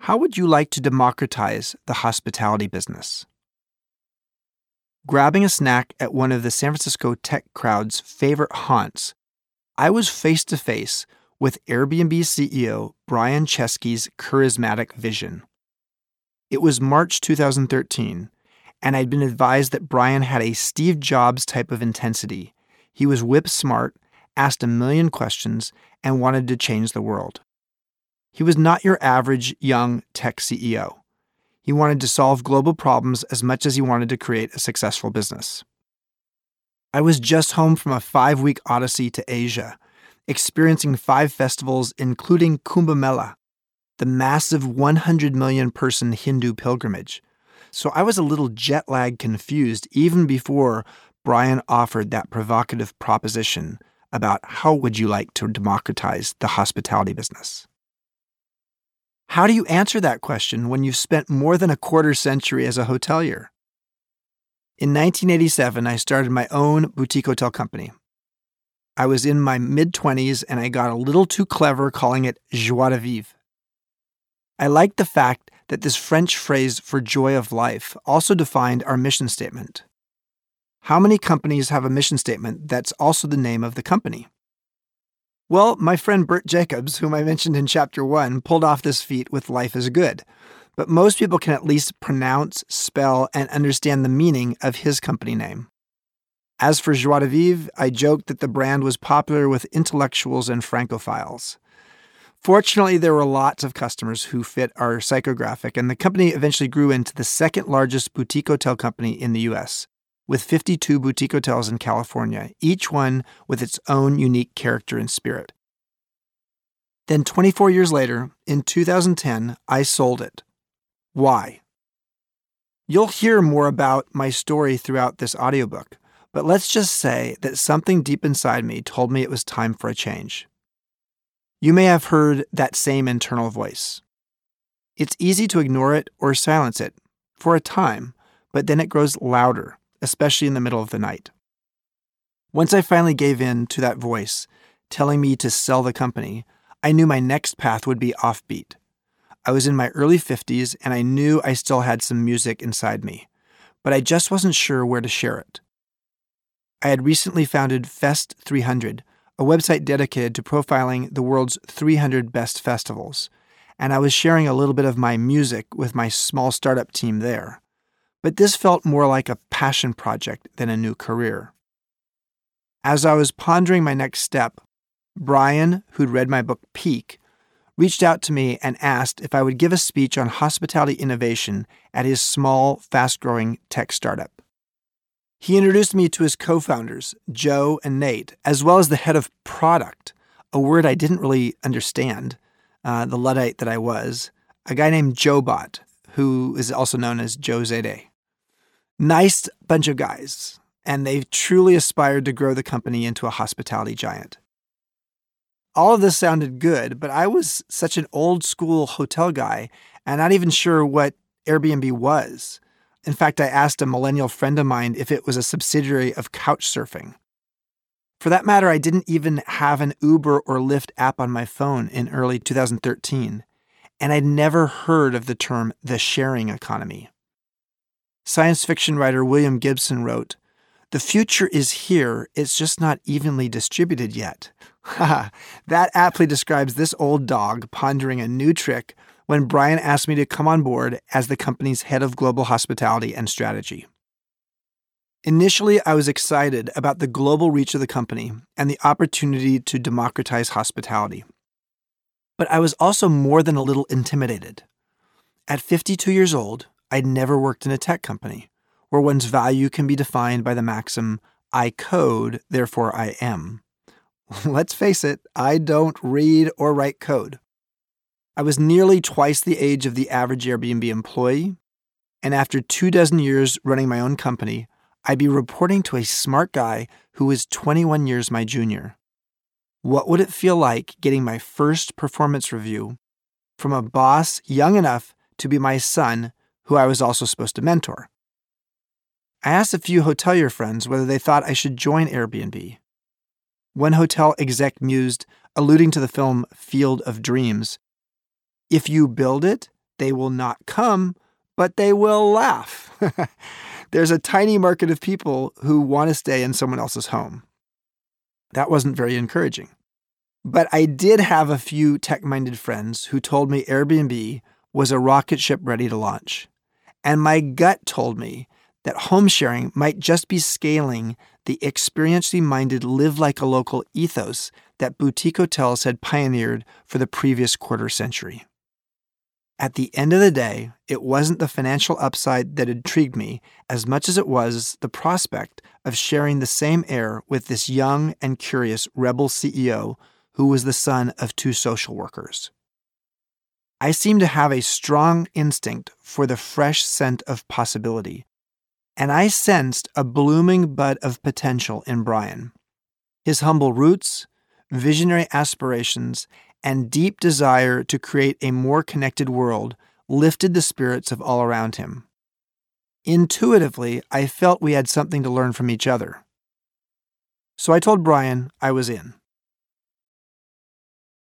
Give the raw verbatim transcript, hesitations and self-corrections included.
How would you like to democratize the hospitality business? Grabbing a snack at one of the San Francisco tech crowd's favorite haunts, I was face to face with Airbnb C E O Brian Chesky's charismatic vision. It was March two thousand thirteen, and I'd been advised that Brian had a Steve Jobs type of intensity. He was whip smart, asked a million questions, and wanted to change the world. He was not your average young tech C E O. He wanted to solve global problems as much as he wanted to create a successful business. I was just home from a five-week odyssey to Asia, experiencing five festivals, including Kumbh Mela, the massive one hundred million person Hindu pilgrimage. So I was a little jet-lag confused even before Brian offered that provocative proposition about how would you like to democratize the hospitality business. How do you answer that question when you've spent more than a quarter century as a hotelier? In nineteen eighty-seven, I started my own boutique hotel company. I was in my mid-twenties and I got a little too clever calling it joie de vivre. I liked the fact that this French phrase for joy of life also defined our mission statement. How many companies have a mission statement that's also the name of the company? Well, my friend Bert Jacobs, whom I mentioned in Chapter one, pulled off this feat with Life is Good. But most people can at least pronounce, spell, and understand the meaning of his company name. As for Joie de Vivre, I joked that the brand was popular with intellectuals and francophiles. Fortunately, there were lots of customers who fit our psychographic, and the company eventually grew into the second largest boutique hotel company in the U S, with fifty-two boutique hotels in California, each one with its own unique character and spirit. Then twenty-four years later, in two thousand ten, I sold it. Why? You'll hear more about my story throughout this audiobook, but let's just say that something deep inside me told me it was time for a change. You may have heard that same internal voice. It's easy to ignore it or silence it for a time, but then it grows louder, especially in the middle of the night. Once I finally gave in to that voice, telling me to sell the company, I knew my next path would be offbeat. I was in my early fifties, and I knew I still had some music inside me, but I just wasn't sure where to share it. I had recently founded Fest three hundred, a website dedicated to profiling the world's three hundred best festivals, and I was sharing a little bit of my music with my small startup team there. But this felt more like a passion project than a new career. As I was pondering my next step, Brian, who'd read my book Peak, reached out to me and asked if I would give a speech on hospitality innovation at his small, fast-growing tech startup. He introduced me to his co-founders, Joe and Nate, as well as the head of product, a word I didn't really understand, uh, the Luddite that I was, a guy named Joe Bott, who is also known as Joe Zade. Nice bunch of guys, and they've truly aspired to grow the company into a hospitality giant. All of this sounded good, but I was such an old-school hotel guy and not even sure what Airbnb was. In fact, I asked a millennial friend of mine if it was a subsidiary of Couchsurfing. For that matter, I didn't even have an Uber or Lyft app on my phone in early two thousand thirteen, and I'd never heard of the term the sharing economy. Science fiction writer William Gibson wrote, "The future is here, it's just not evenly distributed yet." Haha, that aptly describes this old dog pondering a new trick when Brian asked me to come on board as the company's head of global hospitality and strategy. Initially, I was excited about the global reach of the company and the opportunity to democratize hospitality. But I was also more than a little intimidated. At fifty-two years old, I'd never worked in a tech company, where one's value can be defined by the maxim, I code, therefore I am. Let's face it, I don't read or write code. I was nearly twice the age of the average Airbnb employee, and after two dozen years running my own company, I'd be reporting to a smart guy who was twenty-one years my junior. What would it feel like getting my first performance review from a boss young enough to be my son, who I was also supposed to mentor? I asked a few hotelier friends whether they thought I should join Airbnb. One hotel exec mused, alluding to the film Field of Dreams, "If you build it, They will not come, but they will laugh. There's a tiny market of people who want to stay in someone else's home. That wasn't very encouraging. But I did have a few tech-minded friends who told me Airbnb was a rocket ship ready to launch. And my gut told me that home sharing might just be scaling the experientially minded live like a local ethos that boutique hotels had pioneered for the previous quarter century. At the end of the day, it wasn't the financial upside that intrigued me as much as it was the prospect of sharing the same air with this young and curious rebel C E O who was the son of two social workers. I seem to have a strong instinct for the fresh scent of possibility, and I sensed a blooming bud of potential in Brian. His humble roots, visionary aspirations, and deep desire to create a more connected world lifted the spirits of all around him. Intuitively, I felt we had something to learn from each other. So I told Brian I was in.